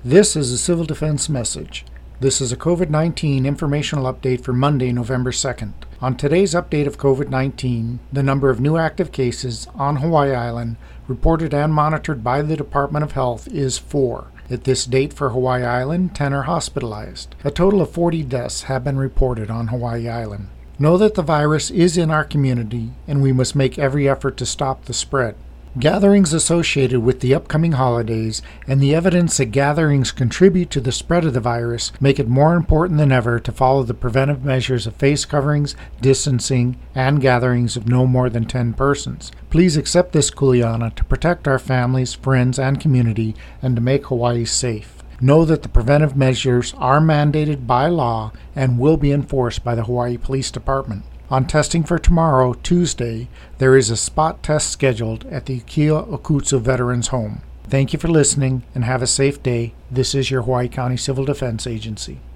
This is a Civil Defense message. This is a COVID-19 informational update for Monday, November 2nd. On today's update of COVID-19, the number of new active cases on Hawaii Island reported and monitored by the Department of Health is 4. At this date for Hawaii Island, 10 are hospitalized. A total of 40 deaths have been reported on Hawaii Island. Know that the virus is in our community and we must make every effort to stop the spread. Gatherings associated with the upcoming holidays and the evidence that gatherings contribute to the spread of the virus make it more important than ever to follow the preventive measures of face coverings, distancing, and gatherings of no more than 10 persons. Please accept this kuleana to protect our families, friends, and community and to make Hawaii safe. Know that the preventive measures are mandated by law and will be enforced by the Hawaii Police Department. On testing for tomorrow, Tuesday, there is a spot test scheduled at the Keokutsu Veterans Home. Thank you for listening and have a safe day. This is your Hawaii County Civil Defense Agency.